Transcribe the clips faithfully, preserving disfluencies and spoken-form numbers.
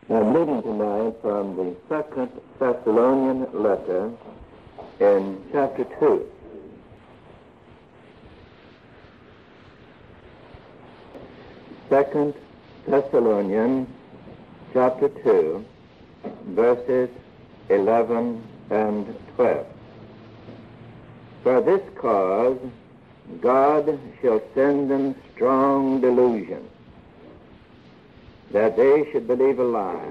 I'm reading tonight from the Second Thessalonian letter in chapter two. Second Thessalonians chapter two, verses eleven and twelve. For this cause God shall send them strong delusion, that they should believe a lie,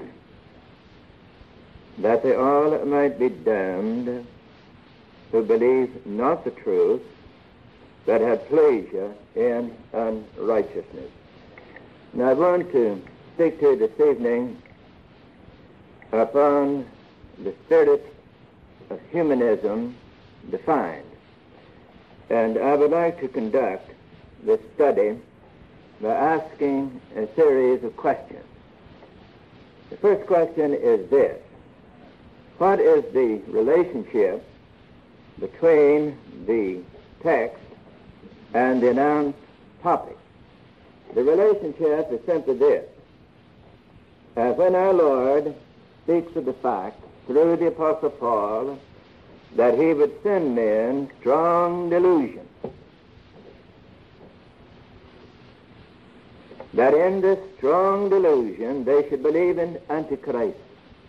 that they all might be damned who believe not the truth, but had pleasure in unrighteousness. Now I want to speak to you this evening upon the spirit of humanism defined. And I would like to conduct this study by asking a series of questions. The first question is this: what is the relationship between the text and the announced topic? The relationship is simply this: uh, when our Lord speaks of the fact through the Apostle Paul that he would send men strong delusion, that in this strong delusion they should believe in Antichrist.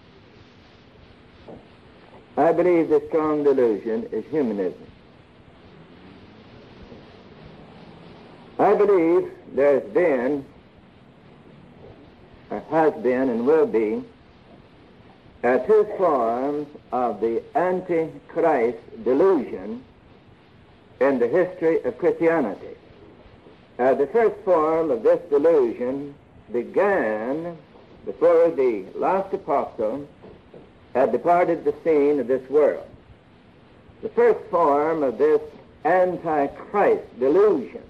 I believe this strong delusion is humanism. I believe there's been, or has been and will be, uh, two forms of the Antichrist delusion in the history of Christianity. Uh, the first form of this delusion began before the last apostle had departed the scene of this world. The first form of this Antichrist delusion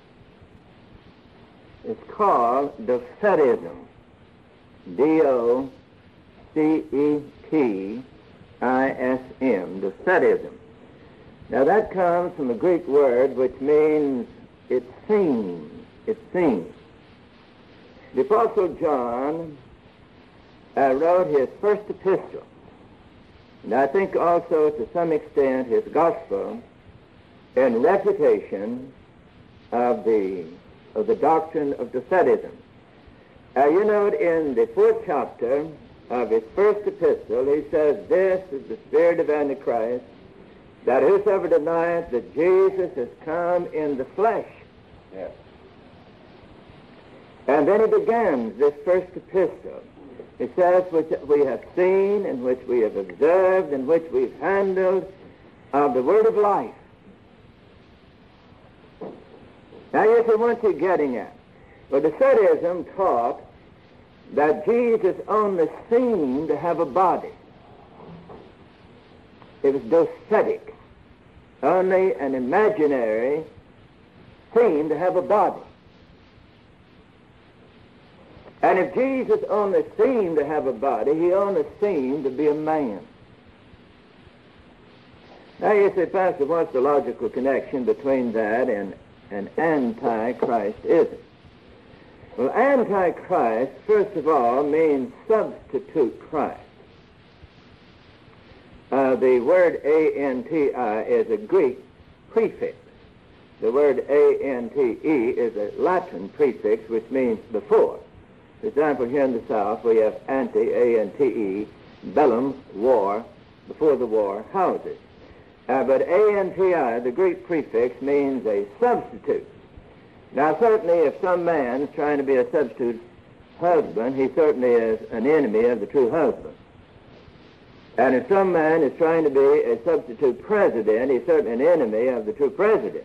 is called Docetism. D O C E T I S M, Docetism. Now that comes from a Greek word which means it seems, it seems. The Apostle John uh, wrote his first epistle, and I think also to some extent his gospel, in refutation of the of the doctrine of Docetism. Uh, you note in the fourth chapter of his first epistle, he says, "This is the spirit of Antichrist, that whosoever denieth that Jesus has come in the flesh." Yes. And then he begins this first epistle. He says, "Which we have seen, and which we have observed, and which we've handled of the word of life." Now, you see, what you're getting at? Well, Docetism taught that Jesus only seemed to have a body. It was docetic. Only an imaginary seemed to have a body. And if Jesus only seemed to have a body, he only seemed to be a man. Now you say, "Pastor, what's the logical connection between that and an Antichrist-ism?" Well, Antichrist, first of all, means substitute Christ. Uh, the word A N T I is a Greek prefix. The word A N T E is a Latin prefix, which means before. For example, here in the South, we have ante, A N T E, bellum, war, before the war, houses. Uh, but A N T I, the Greek prefix, means a substitute. Now, certainly, if some man is trying to be a substitute husband, he certainly is an enemy of the true husband. And if some man is trying to be a substitute president, he's certainly an enemy of the true president.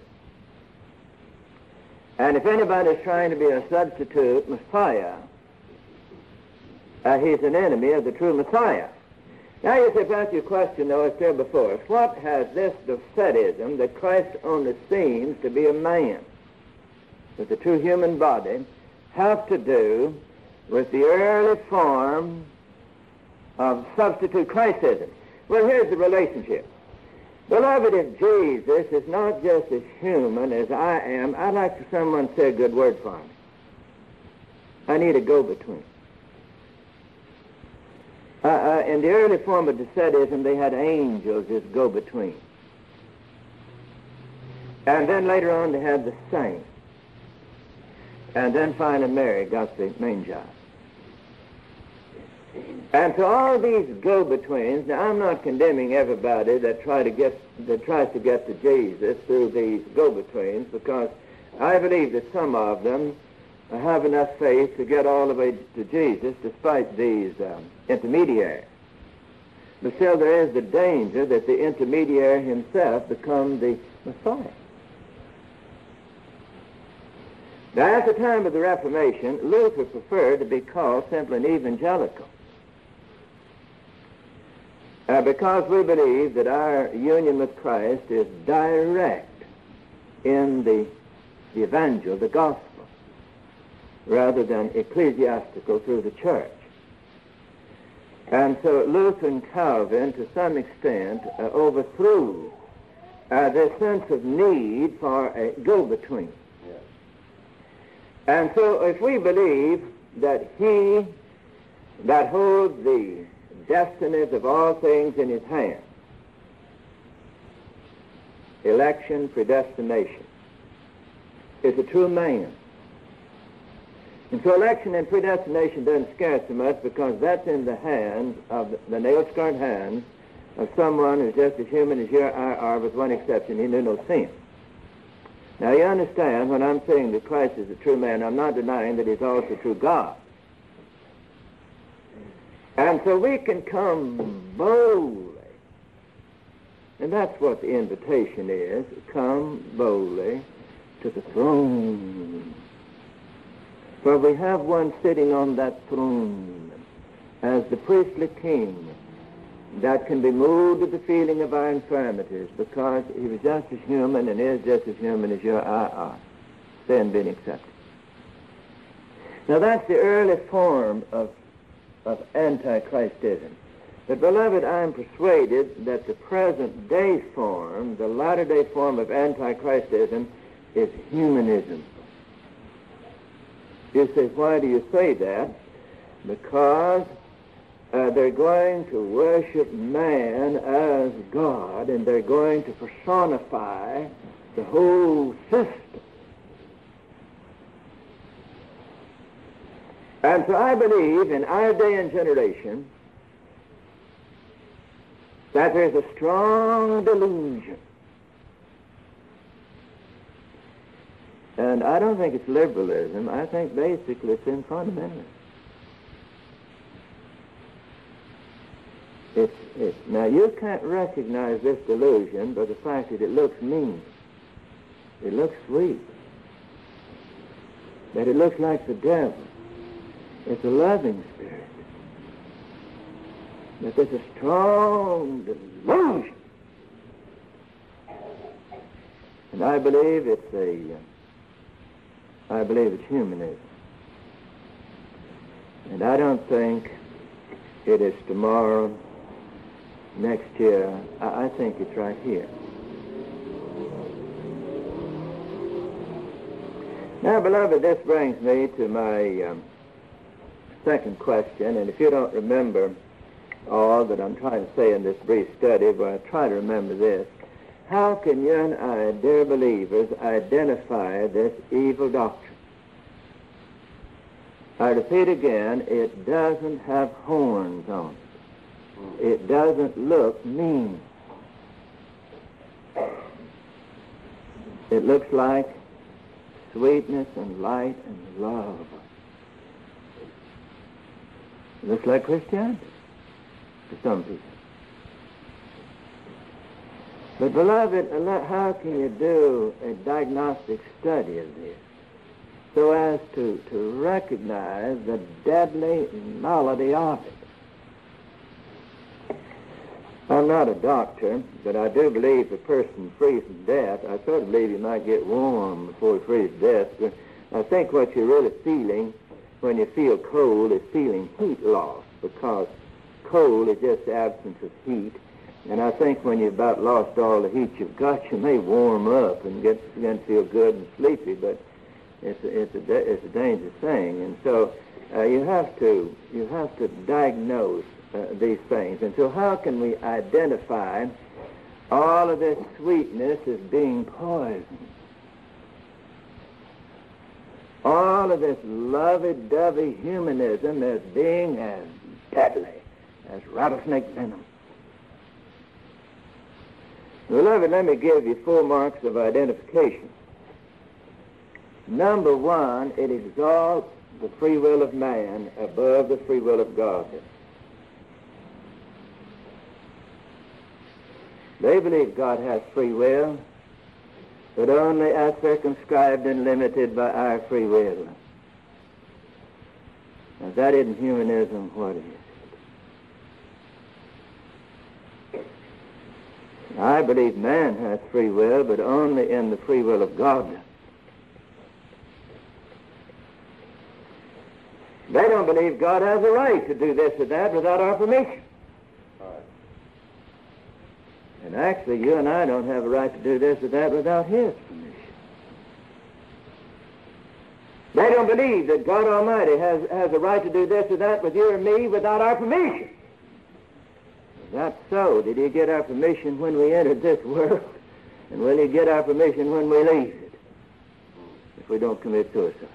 And if anybody is trying to be a substitute Messiah, uh, he's an enemy of the true Messiah. Now you say, "Pastor, your question, though, is still before us. What has this Docetism that Christ only seems to be a man with the true human body have to do with the early form of substitute Christism?" Well, here's the relationship. Beloved, if Jesus is not just as human as I am, I'd like for someone to say a good word for me. I need a go-between. in the early form of Docetism, they had angels as go-between. And then later on they had the saints. And then finally Mary got the Magi. And so all these go-betweens, now I'm not condemning everybody that try to get that tries to get to Jesus through these go-betweens, because I believe that some of them have enough faith to get all the way to Jesus despite these um, intermediaries. But still there is the danger that the intermediary himself become the Messiah. Now, at the time of the Reformation, Luther preferred to be called simply an evangelical. Uh, because we believe that our union with Christ is direct in the, the evangel, the gospel, rather than ecclesiastical through the church. And so Luther and Calvin, to some extent, uh, overthrew uh, their sense of need for a go-between. Yes. And so if we believe that he that holds the destinies of all things in his hand, election, predestination, is a true man. And so election and predestination doesn't scare so much, because that's in the hands of the, the nail-scarred hands of someone who's just as human as you or I are, with one exception: he knew no sin. Now you understand, when I'm saying that Christ is a true man, I'm not denying that he's also true God. And so we can come boldly, and that's what the invitation is: come boldly to the throne. For we have one sitting on that throne as the priestly king that can be moved to the feeling of our infirmities, because he was just as human and is just as human as you or I are, sin being accepted. Now that's the early form of, of Antichristism. But beloved, I am persuaded that the present day form, the latter day form of Antichristism, is humanism. You say, why do you say that? Because uh, they're going to worship man as God, and they're going to personify the whole system. And so I believe in our day and generation that there's a strong delusion. And I don't think it's liberalism. I think basically it's in fundamentalism. It's, it's, now, you can't recognize this delusion by the fact that it looks mean. It looks sweet. That it looks like the devil. It's a loving spirit. But there's a strong delusion. And I believe it's a... Uh, I believe it's humanism. And I don't think it is tomorrow, next year. I, I think it's right here. Now, beloved, this brings me to my um, second question. And if you don't remember all that I'm trying to say in this brief study, but I try to remember this. How can you and I, dear believers, identify this evil doctrine? I repeat again, it doesn't have horns on it. It doesn't look mean. It looks like sweetness and light and love. It looks like Christianity to some people. But, beloved, how can you do a diagnostic study of this so as to, to recognize the deadly malady of it? I'm not a doctor, but I do believe a person frees from death. I sort of believe you might get warm before he frees to death. But I think what you're really feeling when you feel cold is feeling heat loss, because cold is just the absence of heat. And I think when you've about lost all the heat you've got, you may warm up and get begin to feel good and sleepy, but it's a, it's a, it's a dangerous thing. And so uh, you have to you have to diagnose uh, these things. And so how can we identify all of this sweetness as being poison? All of this lovey-dovey humanism as being as deadly as rattlesnake venom. Beloved, let me give you four marks of identification. Number one, it exalts the free will of man above the free will of God. They believe God has free will, but only as circumscribed and limited by our free will. Now, if that isn't humanism, what is it? I believe man has free will, but only in the free will of God. They don't believe God has a right to do this or that without our permission. And actually, you and I don't have a right to do this or that without His permission. They don't believe that God Almighty has, has a right to do this or that with you and me without our permission. If that's so, did He get our permission when we entered this world? And will He get our permission when we leave it? If we don't commit suicide.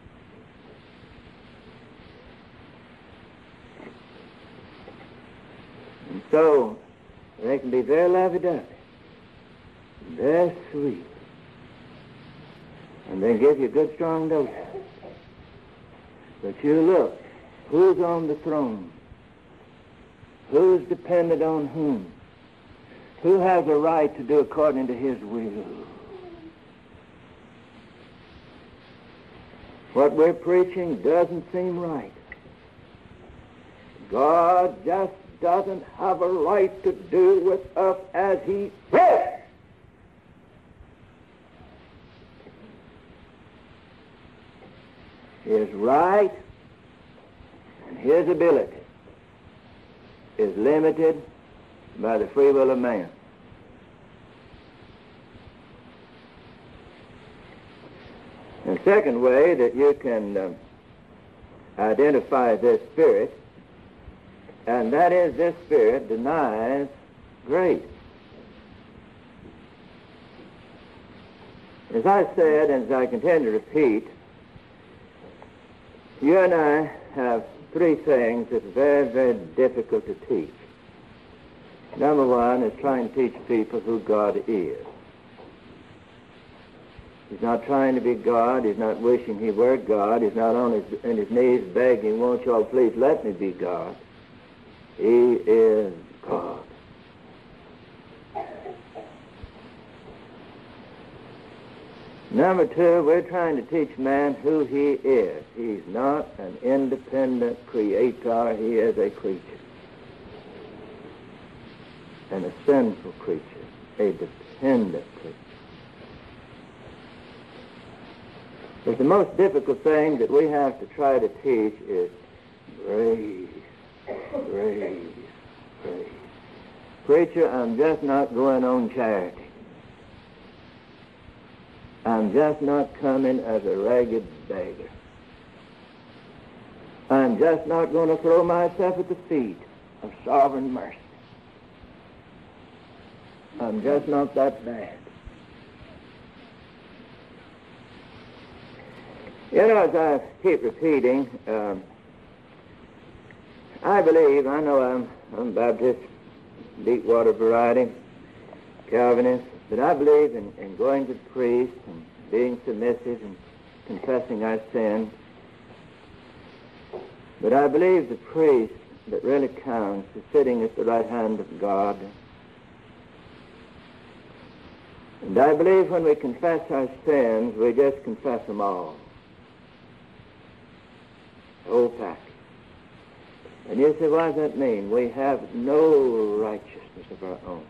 And so, they can be very lovey-dovey, very sweet, and they give you a good strong dose. But you look, who's on the throne? Who's dependent on whom? Who has a right to do according to His will? What we're preaching doesn't seem right. God just doesn't have a right to do with us as He will. His right and His ability is limited by the free will of man. The second way that you can uh, identify this spirit, and that is, this spirit denies grace. As I said, and as I continue to repeat, you and I have three things that are very, very difficult to teach. Number one is trying to teach people who God is. He's not trying to be God. He's not wishing He were God. He's not on his, on his knees begging, won't you all please let me be God. He is God. Number two, we're trying to teach man who he is. He's not an independent creator. He is a creature. And a sinful creature. A dependent creature. But the most difficult thing that we have to try to teach is grace. Grace, grace. Preacher, I'm just not going on charity. I'm just not coming as a ragged beggar. I'm just not going to throw myself at the feet of sovereign mercy. I'm just not that bad. You know, as I keep repeating, um, I believe, I know I'm, I'm Baptist, Deepwater variety, Calvinist, but I believe in, in going to the priest and being submissive and confessing our sin. But I believe the priest that really counts is sitting at the right hand of God. And I believe when we confess our sins, we just confess them all. The whole package. And you say, what does that mean? We have no righteousness of our own.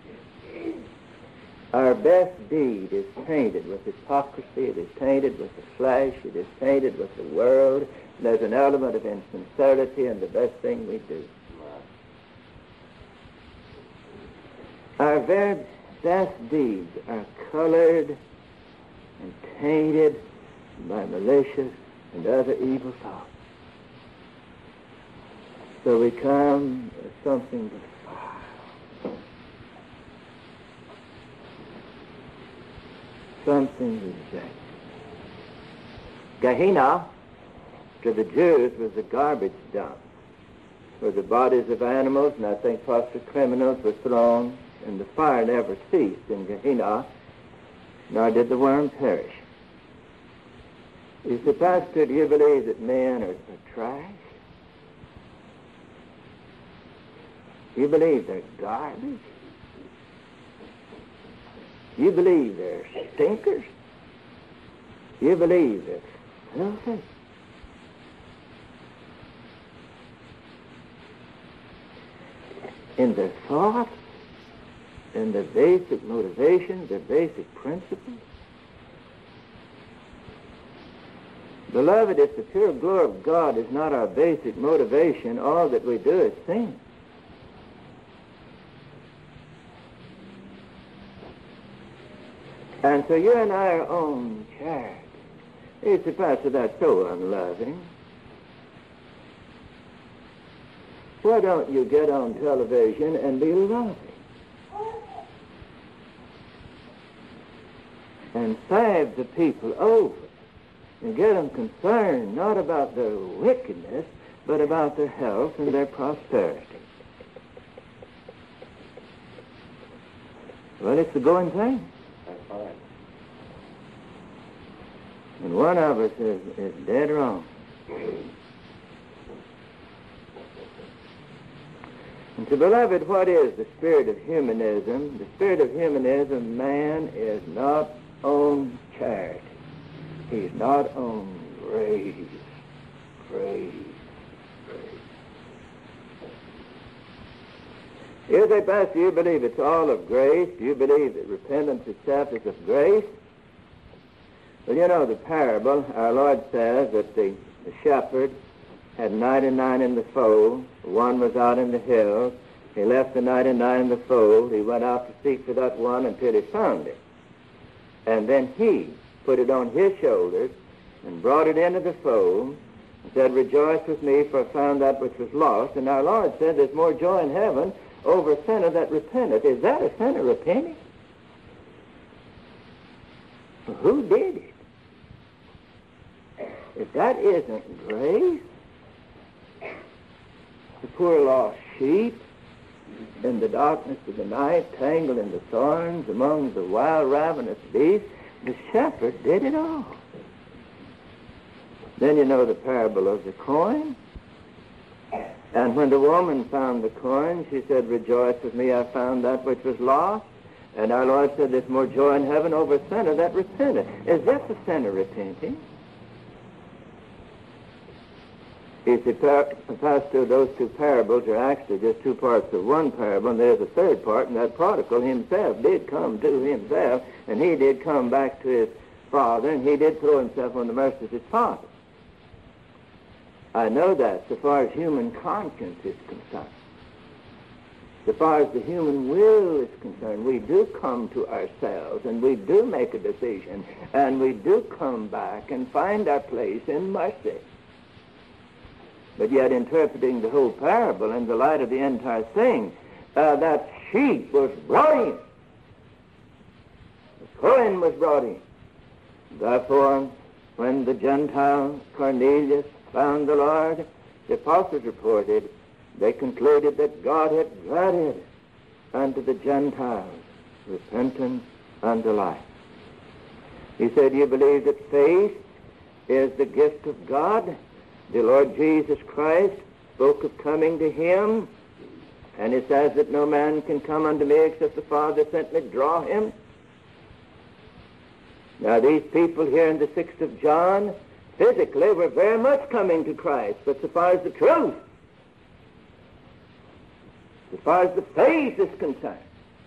Our best deed is tainted with hypocrisy, it is tainted with the flesh, it is tainted with the world. There's an element of insincerity in the best thing we do. Our very best deeds are colored and tainted by malicious and other evil thoughts. So we come as something defiled, something rejected. Gehenna, to the Jews, was a garbage dump, where the bodies of animals, and I think possibly criminals, were thrown, and the fire never ceased in Gehenna, nor did the worm perish. You say, Pastor, do you believe that men are, are trash? Do you believe they're garbage? Do you believe they're stinkers? Do you believe they're filthy? In their thoughts, in their basic motivations, their basic principles? Beloved, if the pure glory of God is not our basic motivation, all that we do is sin. And so you and I are on charity. You say, Pastor, that's so unloving. Why don't you get on television and be loving? And save the people over. And get them concerned not about their wickedness, but about their health and their prosperity. Well, it's the going thing. That's right. And one of us is, is dead wrong. And so, beloved, what is the spirit of humanism? The spirit of humanism, man is not on charity. He's not on grace, grace, grace. You say, Pastor, you believe it's all of grace? Do you believe that repentance itself is of grace? Well, you know the parable. Our Lord says that the, the shepherd had ninety-nine in the fold. One was out in the hills. He left the ninety-nine in the fold. He went out to seek for that one until he found it. And then he put it on his shoulders and brought it into the fold and said, rejoice with me, for I found that which was lost. And our Lord said, there's more joy in heaven over a sinner that repenteth. Is that a sinner repenting? Who did it? If that isn't grace, the poor lost sheep in the darkness of the night, tangled in the thorns among the wild ravenous beasts, the shepherd did it all. Then you know the parable of the coin. And when the woman found the coin, she said, rejoice with me, I found that which was lost. And our Lord said, there's more joy in heaven over a sinner that repented. Is this a sinner repenting? You see, Pastor, those two parables are actually just two parts of one parable, and there's a third part, and that prodigal himself did come to himself, and he did come back to his father, and he did throw himself on the mercy of his father. I know that so far as human conscience is concerned. So far as the human will is concerned, we do come to ourselves, and we do make a decision, and we do come back and find our place in mercy. But yet interpreting the whole parable in the light of the entire thing, uh, that sheep was brought in. The coin was brought in. Therefore, when the Gentile Cornelius found the Lord, the apostles reported, they concluded that God had granted unto the Gentiles repentance unto life. He said, you believe that faith is the gift of God? The Lord Jesus Christ spoke of coming to him, and he says that no man can come unto me except the Father sent me draw him. Now these people here in the sixth of John physically were very much coming to Christ, but so far as the truth, as far as the faith is concerned,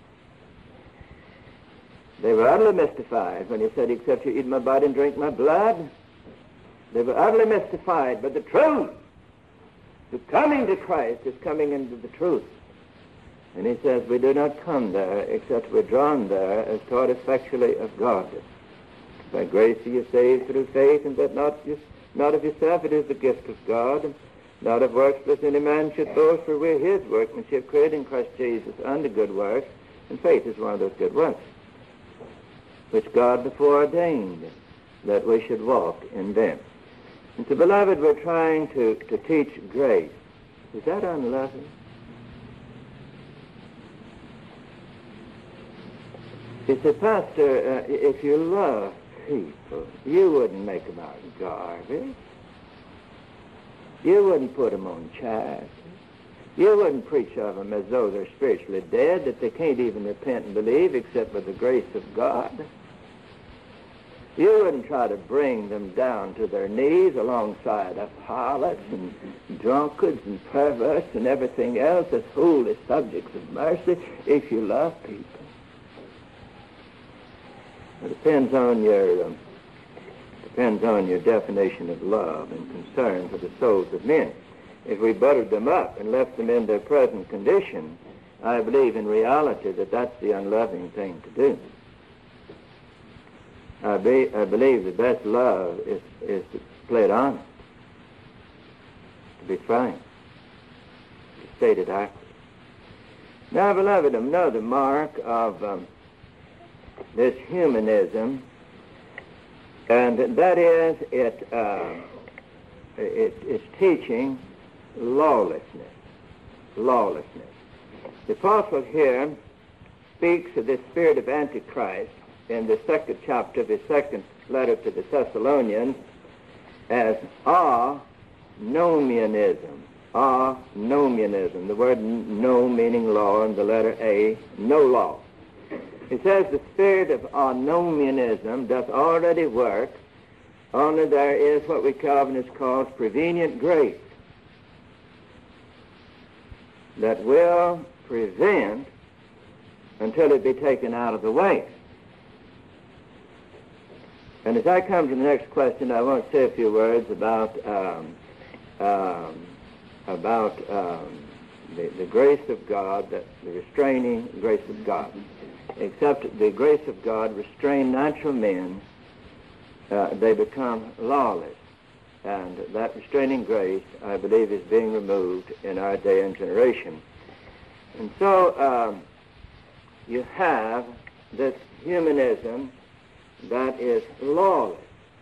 they were utterly mystified when he said, except you eat my body and drink my blood. They were utterly mystified, but the truth, the coming to Christ is coming into the truth. And he says, we do not come there except we're drawn there as taught effectually of God. By grace are you saved through faith, and that not, just, not of yourself, it is the gift of God, Not of works lest any man should boast, for we're his workmanship, created in Christ Jesus unto good works, and faith is one of those good works, which God before ordained that we should walk in them. And so, beloved, we're trying to, to teach grace. Is that unloving? You say, Pastor, uh, if you love people, you wouldn't make them out of garbage. You wouldn't put them on charity. You wouldn't preach of them as though they're spiritually dead, that they can't even repent and believe except by the grace of God. You wouldn't try to bring them down to their knees alongside of harlots and drunkards and perverts and everything else as holy subjects of mercy if you love people. It depends on your um, depends on your definition of love and concern for the souls of men. If we buttered them up and left them in their present condition, I believe in reality that that's the unloving thing to do. I, be, I believe the best love is, is to play it honest, to be frank, to state it accurately. Now, beloved, another mark of um, this humanism, and that is it, uh, it, it's teaching lawlessness. Lawlessness. The apostle here speaks of this spirit of Antichrist in the second chapter of his second letter to the Thessalonians as anomianism. Anomianism. The word no meaning law and the letter A, no law. He says the spirit of anomianism doth already work, only there is what we Calvinists call prevenient grace that will prevent until it be taken out of the way. And as I come to the next question, I want to say a few words about um, um, about um, the, the grace of God, that the restraining grace of God. Except the grace of God restrain natural men, uh, they become lawless. And that restraining grace, I believe, is being removed in our day and generation. And so um, you have this humanism that is lawless.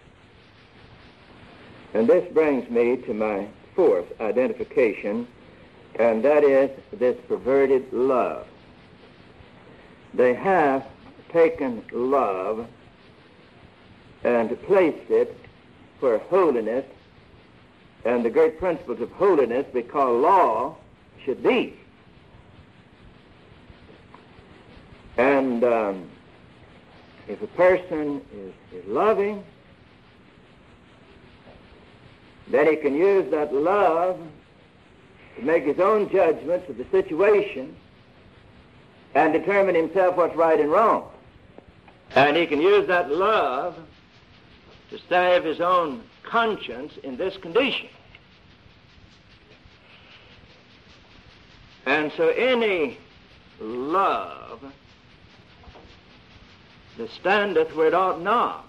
And this brings me to my fourth identification, and that is this perverted love. They have taken love and placed it where holiness and the great principles of holiness we call law should be. And um, if a person is, is loving, then he can use that love to make his own judgments of the situation and determine himself what's right and wrong. And he can use that love to save his own conscience in this condition. And so any love that standeth where it ought not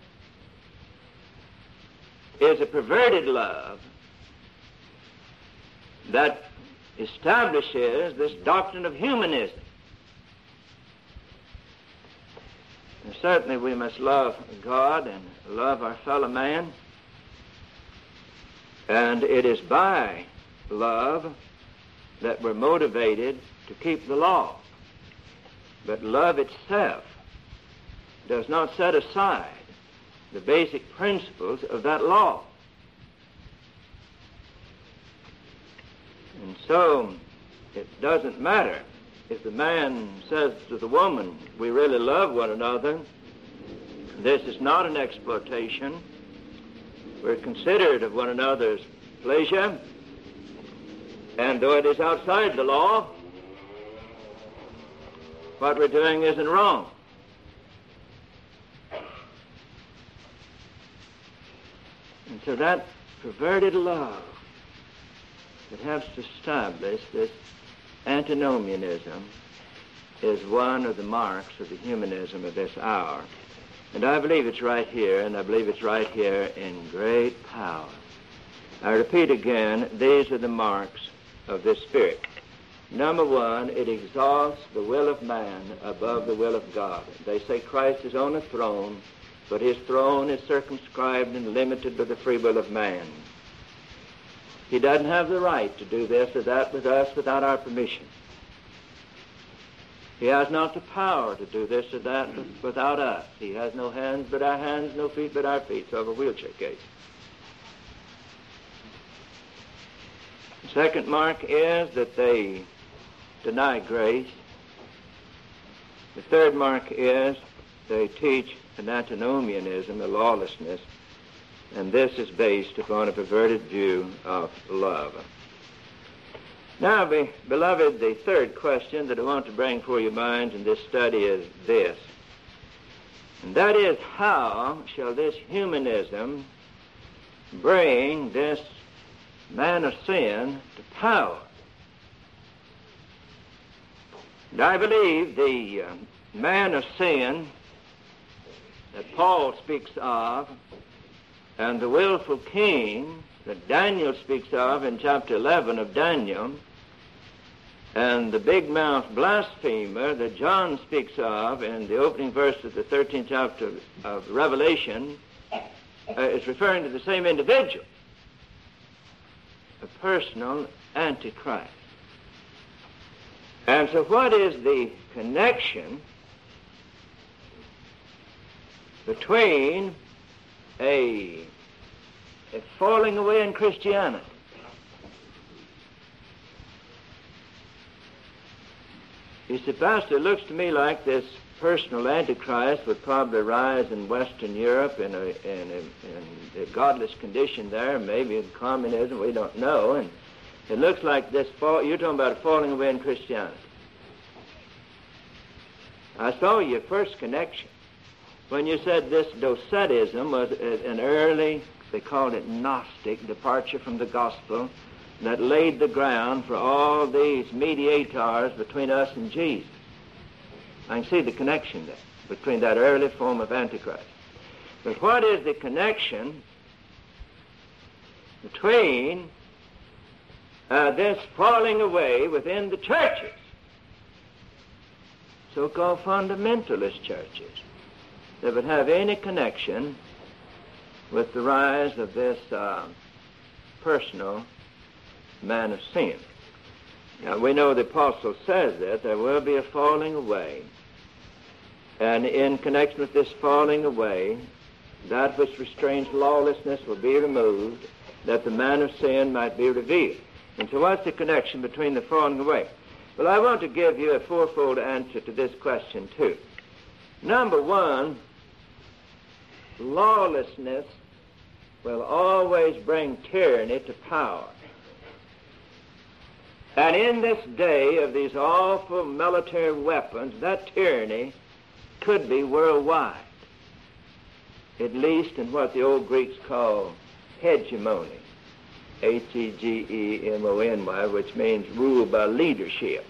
is a perverted love that establishes this doctrine of humanism. And certainly we must love God and love our fellow man, and it is by love that we're motivated to keep the law. But love itself does not set aside the basic principles of that law. And so it doesn't matter if the man says to the woman, we really love one another, this is not an exploitation, we're considerate of one another's pleasure, and though it is outside the law, what we're doing isn't wrong. And so that perverted love that helps to establish this antinomianism is one of the marks of the humanism of this hour. And I believe it's right here, and I believe it's right here in great power. I repeat again, these are the marks of this Spirit. Number one, it exalts the will of man above the will of God. They say Christ is on a throne, but his throne is circumscribed and limited to the free will of man. He doesn't have the right to do this or that with us without our permission. He has not the power to do this or that without us. He has no hands but our hands, no feet but our feet, so of a wheelchair case. The second mark is that they deny grace. The third mark is they teach an antinomianism, a lawlessness, and this is based upon a perverted view of love. Now, be, beloved, the third question that I want to bring for your minds in this study is this, and that is, how shall this humanism bring this man of sin to power? And I believe the uh, man of sin that Paul speaks of and the willful king that Daniel speaks of in chapter eleven of Daniel and the big-mouthed blasphemer that John speaks of in the opening verse of the thirteenth chapter of Revelation uh, is referring to the same individual, a personal antichrist. And so what is the connection between a, a falling away in Christianity You see, Pastor, it looks to me like this personal Antichrist would probably rise in Western Europe in a, in a, in a godless condition there, maybe in communism, we don't know. And it looks like this fall, you're talking about falling away in Christianity. I saw your first connection when you said this Docetism was an early, they called it Gnostic, departure from the gospel, that laid the ground for all these mediators between us and Jesus. I can see the connection there between that early form of Antichrist. But what is the connection between uh, this falling away within the churches, so-called fundamentalist churches, that would have any connection with the rise of this uh, personal man of sin? Now, we know the apostle says that there will be a falling away, and in connection with this falling away, that which restrains lawlessness will be removed, that the man of sin might be revealed. And so what's the connection between the falling away? Well, I want to give you a fourfold answer to this question, too. Number one, lawlessness will always bring tyranny to power. And in this day of these awful military weapons, that tyranny could be worldwide, at least in what the old Greeks call hegemony, H E G E M O N Y, which means rule by leadership.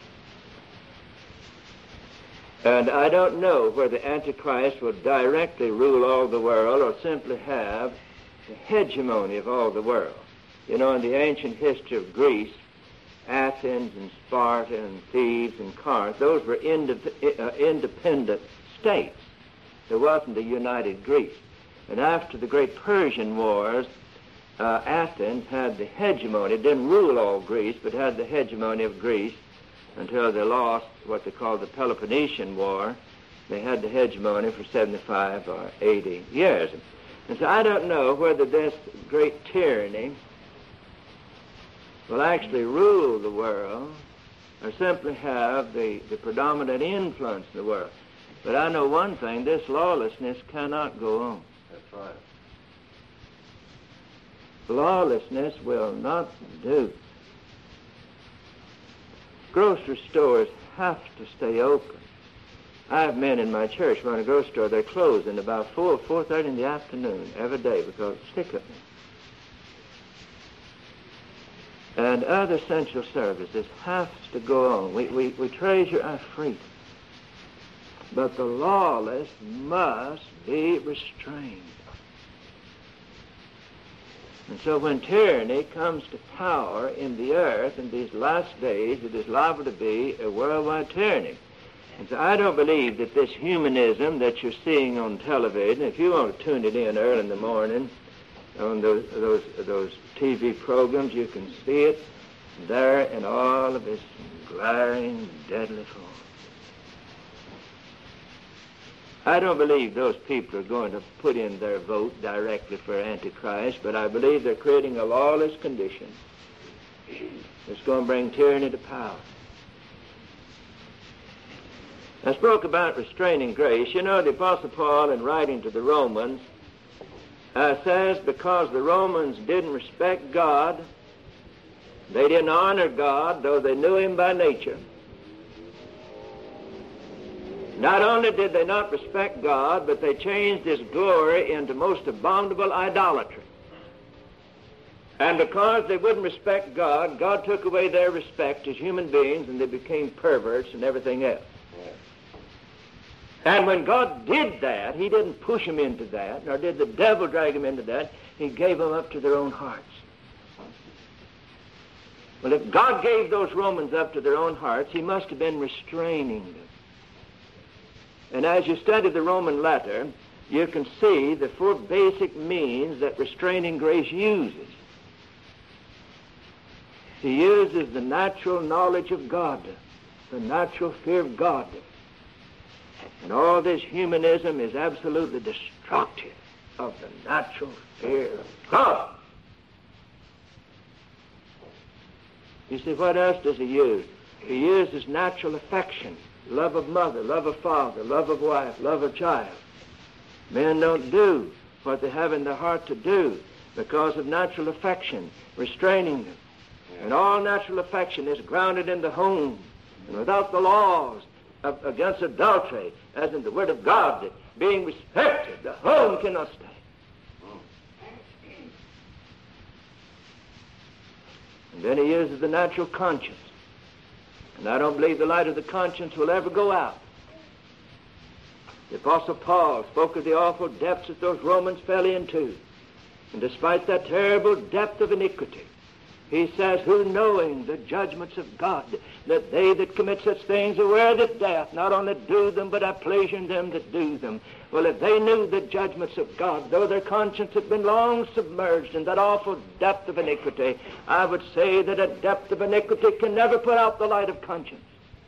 And I don't know whether Antichrist will directly rule all the world or simply have the hegemony of all the world. You know, in the ancient history of Greece, Athens and Sparta and Thebes and Corinth, those were indep- uh, independent states. There wasn't a united Greece. And after the great Persian wars, uh, Athens had the hegemony. It didn't rule all Greece, but had the hegemony of Greece until they lost what they called the Peloponnesian War. They had the hegemony for seventy-five or eighty years. And so I don't know whether this great tyranny will actually rule the world or simply have the, the predominant influence in the world. But I know one thing, this lawlessness cannot go on. That's right. Lawlessness will not do. Grocery stores have to stay open. I have men in my church run a grocery store. They're closed in about four or four thirty in the afternoon every day because of sickness. And other essential services have to go on. We, we, we treasure our freedom. But the lawless must be restrained. And so when tyranny comes to power in the earth in these last days, it is liable to be a worldwide tyranny. And so I don't believe that this humanism that you're seeing on television, if you want to tune it in early in the morning on those, those, those T V programs, you can see it there in all of its glaring, deadly form. I don't believe those people are going to put in their vote directly for Antichrist, but I believe they're creating a lawless condition that's going to bring tyranny to power. I spoke about restraining grace. You know, the Apostle Paul, in writing to the Romans, uh, says because the Romans didn't respect God, they didn't honor God, though they knew him by nature. Not only did they not respect God, but they changed his glory into most abominable idolatry. And because they wouldn't respect God, God took away their respect as human beings, and they became perverts and everything else. And when God did that, he didn't push them into that, nor did the devil drag them into that. He gave them up to their own hearts. Well, if God gave those Romans up to their own hearts, he must have been restraining them. And as you study the Roman letter, you can see the four basic means that restraining grace uses. He uses the natural knowledge of God, the natural fear of God. And all this humanism is absolutely destructive of the natural fear of God. You see, what else does he use? He uses natural affection. Love of mother, love of father, love of wife, love of child. Men don't do what they have in their heart to do because of natural affection, restraining them. And all natural affection is grounded in the home. And without the laws of, against adultery, as in the Word of God, being respected, the home cannot stay. And then he uses the natural conscience. And I don't believe the light of the conscience will ever go out. The Apostle Paul spoke of the awful depths that those Romans fell into. And despite that terrible depth of iniquity, he says, who knowing the judgments of God, that they that commit such things are worthy of death, not only do them, but have pleasure in them that do them. Well, if they knew the judgments of God, though their conscience had been long submerged in that awful depth of iniquity, I would say that a depth of iniquity can never put out the light of conscience.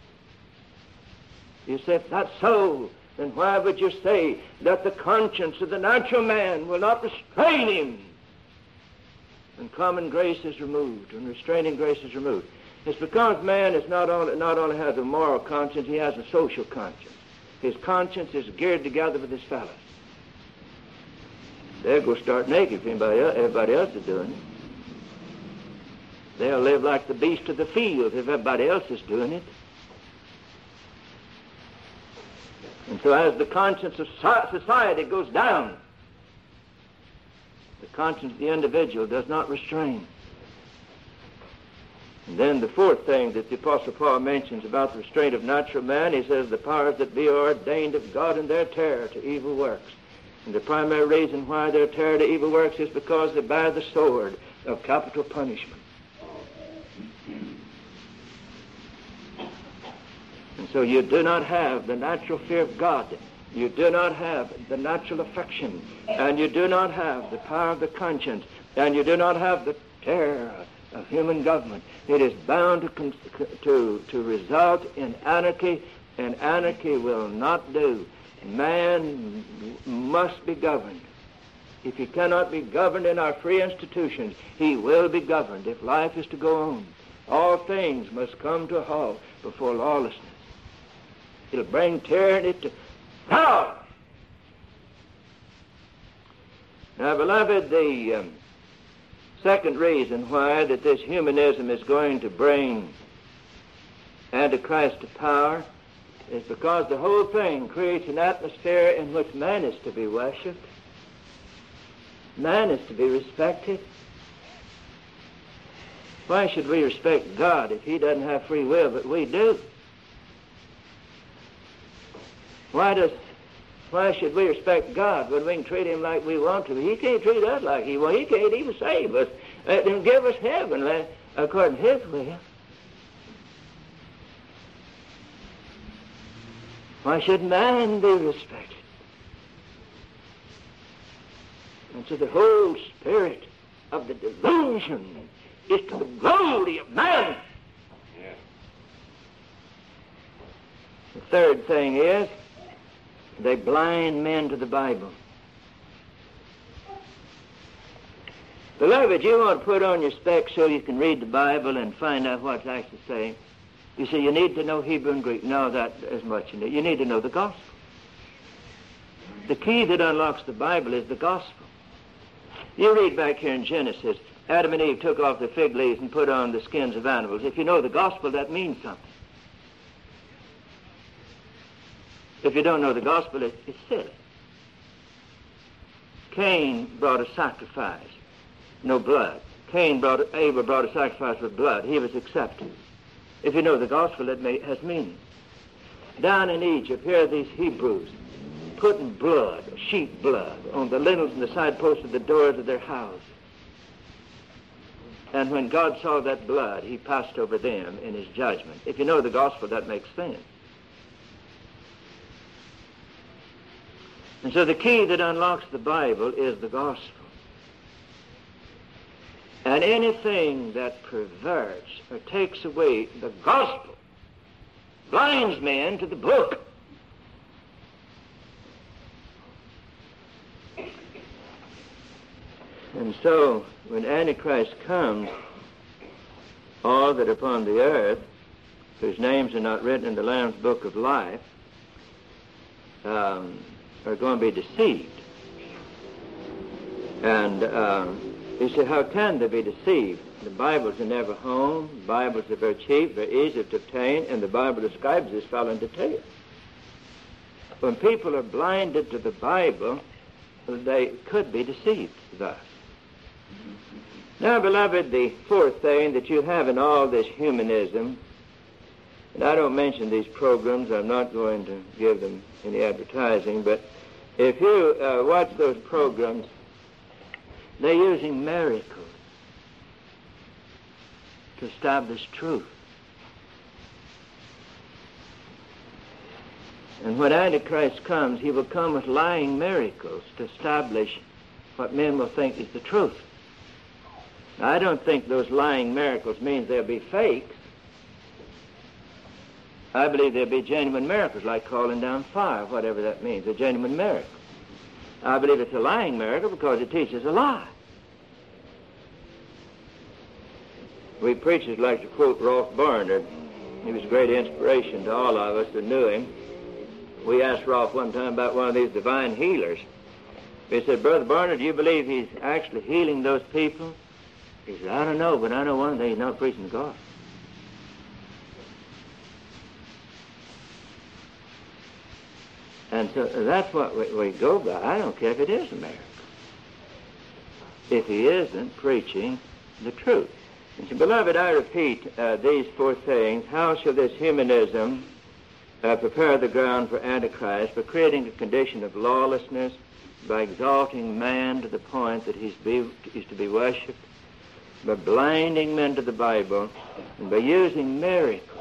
You say, if that's so, then why would you say that the conscience of the natural man will not restrain him? And common grace is removed, and restraining grace is removed. It's because man is not only, not only has a moral conscience, he has a social conscience. His conscience is geared together with his fellows. They'll go start naked if anybody else, everybody else is doing it. They'll live like the beast of the field if everybody else is doing it. And so as the conscience of society goes down, the conscience of the individual does not restrain. And then the fourth thing that the Apostle Paul mentions about the restraint of natural man, he says, the powers that be are ordained of God in their terror to evil works. And the primary reason why their terror to evil works is because they bear the sword of capital punishment. And so you do not have the natural fear of God. You do not have the natural affection, and you do not have the power of the conscience, and you do not have the terror of human government. It is bound to, con- to, to result in anarchy, and anarchy will not do. Man must be governed. If he cannot be governed in our free institutions, he will be governed if life is to go on. All things must come to a halt before lawlessness. It'll bring tyranny to power. Now, beloved, the um, second reason why that this humanism is going to bring Antichrist to power is because the whole thing creates an atmosphere in which man is to be worshipped. Man is to be respected. Why should we respect God if he doesn't have free will, but we do? Why does Why should we respect God when we can treat him like we want to? He can't treat us like he wants. He can't even save us and give us heaven according to his will. Why should man be respected? And so the whole spirit of the delusion is to the glory of man. Yeah. The third thing is they blind men to the Bible. Beloved, you want to put on your specs so you can read the Bible and find out what it actually says. You say you need to know Hebrew and Greek. No, that as much you need. You need to know the gospel. The key that unlocks the Bible is the gospel. You read back here in Genesis, Adam and Eve took off the fig leaves and put on the skins of animals. If you know the gospel, that means something. If you don't know the gospel, it, it's silly. Cain brought a sacrifice, no blood. Cain brought, Abel brought a sacrifice with blood. He was accepted. If you know the gospel, it may, has meaning. Down in Egypt, here are these Hebrews putting blood, sheep blood, on the lintels and the side posts of the doors of their houses. And when God saw that blood, he passed over them in his judgment. If you know the gospel, that makes sense. And so the key that unlocks the Bible is the gospel. And anything that perverts or takes away the gospel blinds men to the book. And so, when Antichrist comes, all that upon the earth, whose names are not written in the Lamb's book of life, um, are going to be deceived. And um, you say, how can they be deceived? The Bibles are never home, Bibles are very cheap, very easy to obtain, and the Bible describes this fellow in detail. When people are blinded to the Bible, they could be deceived thus. Now, beloved, the fourth thing that you have in all this humanism, and I don't mention these programs, I'm not going to give them any advertising, but if you uh, watch those programs, they're using miracles to establish truth. And when Antichrist comes, he will come with lying miracles to establish what men will think is the truth. Now, I don't think those lying miracles means they'll be fakes. I believe they'll be genuine miracles, like calling down fire, whatever that means, a genuine miracle. I believe it's a lying miracle because it teaches a lie. We preachers like to quote Rolf Barnard. He was a great inspiration to all of us that knew him. We asked Rolf one time about one of these divine healers. We said, Brother Barnard, do you believe he's actually healing those people? He said, I don't know, but I know one thing, he's not preaching the gospel. And so that's what we, we go by. I don't care if it is a miracle, if he isn't preaching the truth. And so, beloved, I repeat uh, these four things. How shall this humanism uh, prepare the ground for Antichrist? By creating a condition of lawlessness, by exalting man to the point that he's, be, he's to be worshipped, by blinding men to the Bible, and by using miracles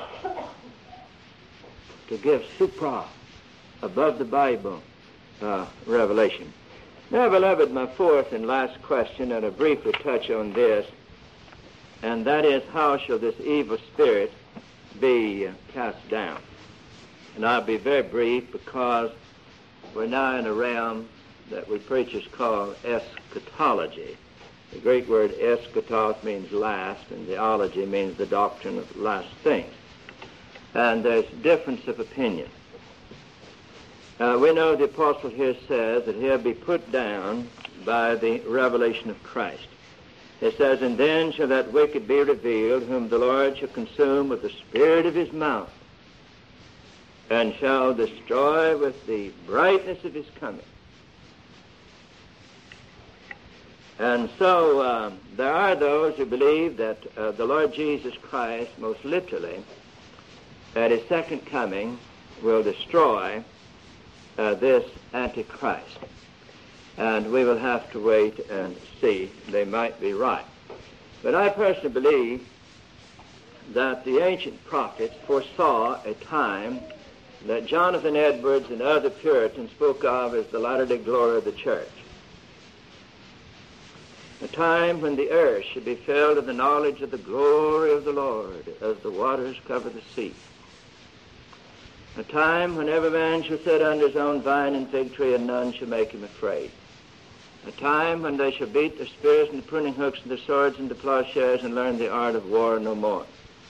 to give supra, above the Bible, uh, revelation. Now, beloved, my fourth and last question, and I'll briefly touch on this, and that is, how shall this evil spirit be uh, cast down? And I'll be very brief because we're now in a realm that we preachers call eschatology. The Greek word eschatos means last, and theology means the doctrine of last things. And there's difference of opinion. Uh, we know the apostle here says that he'll be put down by the revelation of Christ. It says, and then shall that wicked be revealed, whom the Lord shall consume with the spirit of his mouth, and shall destroy with the brightness of his coming. And so uh, there are those who believe that uh, the Lord Jesus Christ, most literally, at his second coming, will destroy uh, this Antichrist. And we will have to wait and see. They might be right. But I personally believe that the ancient prophets foresaw a time that Jonathan Edwards and other Puritans spoke of as the latter-day glory of the church. A time when the earth should be filled with the knowledge of the glory of the Lord as the waters cover the sea. A time when every man shall sit under his own vine and fig tree, and none shall make him afraid. A time when they shall beat their spears and the pruning hooks and their swords into plowshares and learn the art of war no more.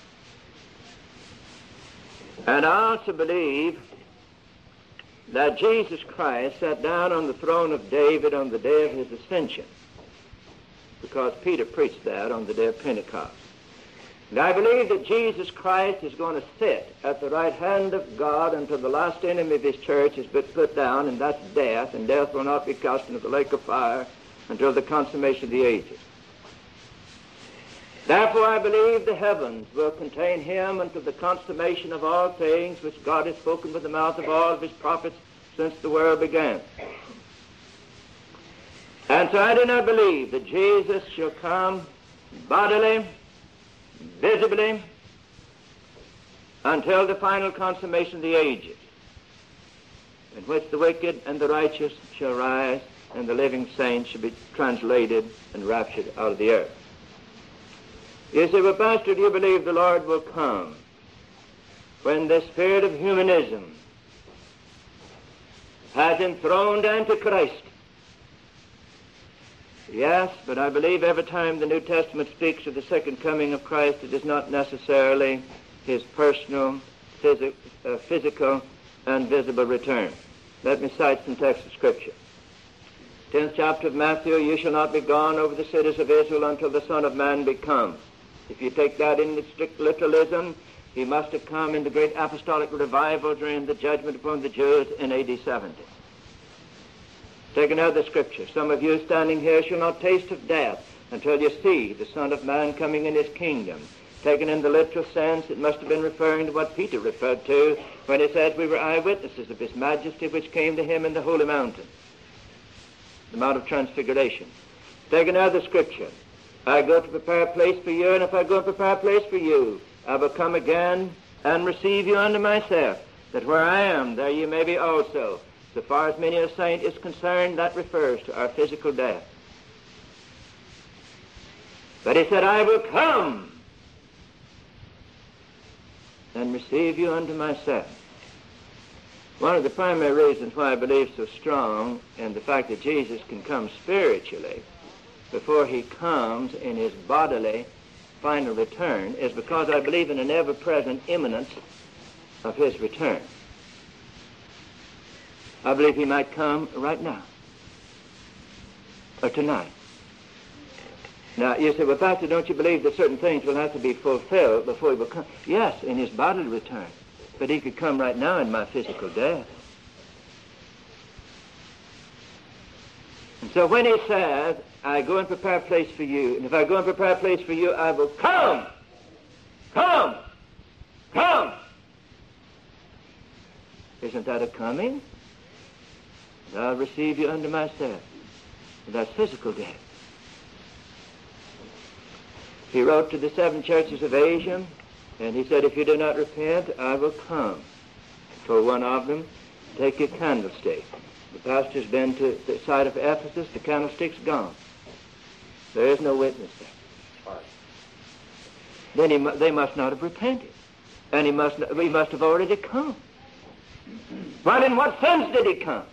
And I also believe that Jesus Christ sat down on the throne of David on the day of his ascension, because Peter preached that on the day of Pentecost. And I believe that Jesus Christ is going to sit at the right hand of God until the last enemy of his church has been put down, and that's death, and death will not be cast into the lake of fire until the consummation of the ages. Therefore I believe the heavens will contain him until the consummation of all things which God has spoken with the mouth of all of his prophets since the world began. And so I do not believe that Jesus shall come bodily, visibly, until the final consummation of the ages, in which the wicked and the righteous shall rise, and the living saints shall be translated and raptured out of the earth. You say, well, Pastor, do you believe the Lord will come when the spirit of humanism has enthroned Antichrist? Yes, but I believe every time the New Testament speaks of the second coming of Christ, it is not necessarily his personal, phys- uh, physical, and visible return. Let me cite some text of Scripture. tenth chapter of Matthew, you shall not be gone over the cities of Israel until the Son of Man be come. If you take that in the strict literalism, he must have come in the great apostolic revival during the judgment upon the Jews in A D seventy. Take another scripture. Some of you standing here shall not taste of death until you see the Son of Man coming in his kingdom. Taken in the literal sense, it must have been referring to what Peter referred to when he said we were eyewitnesses of his majesty which came to him in the holy mountain, the Mount of Transfiguration. Take another scripture. I go to prepare a place for you, and if I go and prepare a place for you, I will come again and receive you unto myself, that where I am, there you may be also. So far as many a saint is concerned, that refers to our physical death. But he said, I will come and receive you unto myself. One of the primary reasons why I believe so strong in the fact that Jesus can come spiritually before he comes in his bodily final return is because I believe in an ever-present imminence of his return. I believe he might come right now or tonight. Now, you say, well, Pastor, don't you believe that certain things will have to be fulfilled before he will come? Yes, in his bodily return. But he could come right now in my physical death. And so when he says, I go and prepare a place for you, and if I go and prepare a place for you, I will come, come, come. Isn't that a coming? And I'll receive you unto myself. And that's physical death. He wrote to the seven churches of Asia, and he said, if you do not repent, I will come. He told one of them, take your candlestick. The pastor's been to the site of Ephesus, the candlestick's gone. There is no witness there. Then he, they must not have repented. And he must, not, he must have already come. Well, in what sense did he come?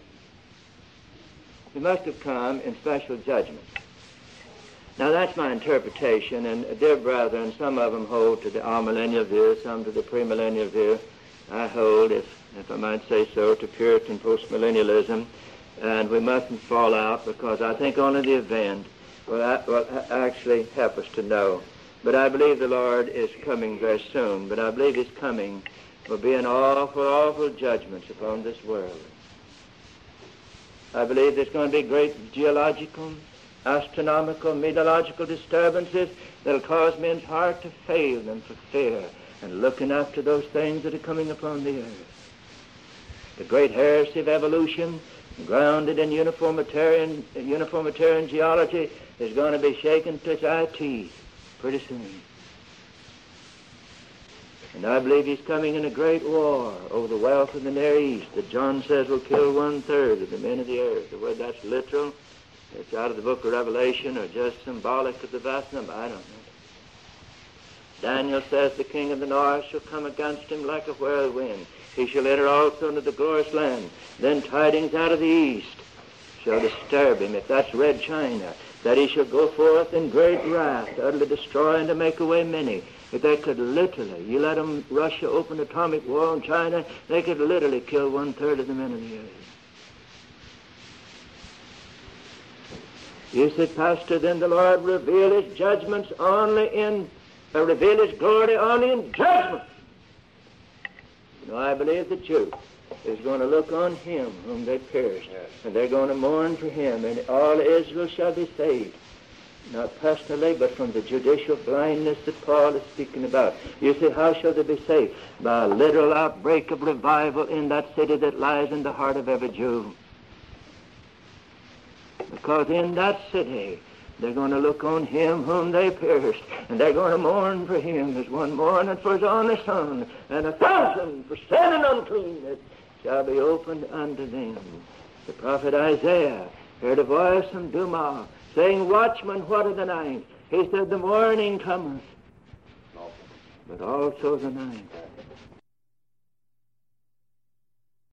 He must have come in special judgment. Now, that's my interpretation, and dear brethren, some of them hold to the amillennial view, some to the premillennial view. I hold, if, if I might say so, to Puritan postmillennialism, and we mustn't fall out because I think only the event will, will actually help us to know. But I believe the Lord is coming very soon, but I believe his coming will be an awful, awful judgment upon this world. I believe there's going to be great geological, astronomical, meteorological disturbances that will cause men's heart to fail them for fear and looking after those things that are coming upon the earth. The great heresy of evolution, grounded in uniformitarian, uniformitarian geology, is going to be shaken to its eye teeth pretty soon. And I believe he's coming in a great war over the wealth of the Near East that John says will kill one-third of the men of the earth. Whether that's literal, it's out of the book of Revelation, or just symbolic of the vast number, I don't know. Daniel says the king of the north shall come against him like a whirlwind. He shall enter also into the glorious land. Then tidings out of the east shall disturb him, if that's red China, that he shall go forth in great wrath, to utterly destroy and to make away many. If they could literally, you let them, Russia open atomic war on China, they could literally kill one-third of the men of the earth. You said, Pastor, then the Lord reveal his judgments only in, uh, reveal his glory only in judgment. No, I believe the church is going to look on him whom they pierced, yes. And they're going to mourn for him, and all Israel shall be saved. Not personally, but from the judicial blindness that Paul is speaking about. You say, how shall they be saved? By a literal outbreak of revival in that city that lies in the heart of every Jew. Because in that city, they're going to look on him whom they pierced, and they're going to mourn for him as one mourneth for his only son, and a thousand for sin and uncleanness shall be opened unto them. The prophet Isaiah heard a voice from Dumah, saying, Watchman, what of the night? He said, the morning cometh, but also the night.